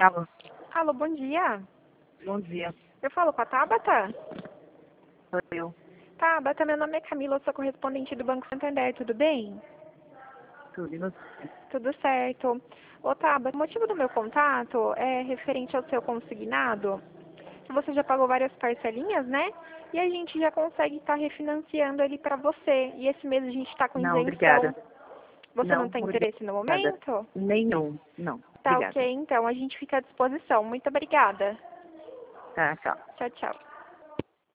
Alô, Alô, bom dia. bom dia. Eu falo com a Tabata? Sou eu. Tabata, meu nome é Camila, eu sou correspondente do Banco Santander, tudo bem? Tudo e você? Tudo certo. Ô, Tabata, o motivo do meu contato é referente ao seu consignado, que você já pagou várias parcelinhas, né? E a gente já consegue estar refinanciando ele para você. E esse mês a gente está com Não, isenção. obrigada. Você não Não, tem interesse no obrigada. momento? Nenhum. Não, Tá obrigada. ok, então a gente fica à disposição. Muito obrigada. Tá, tchau. Tchau, tchau.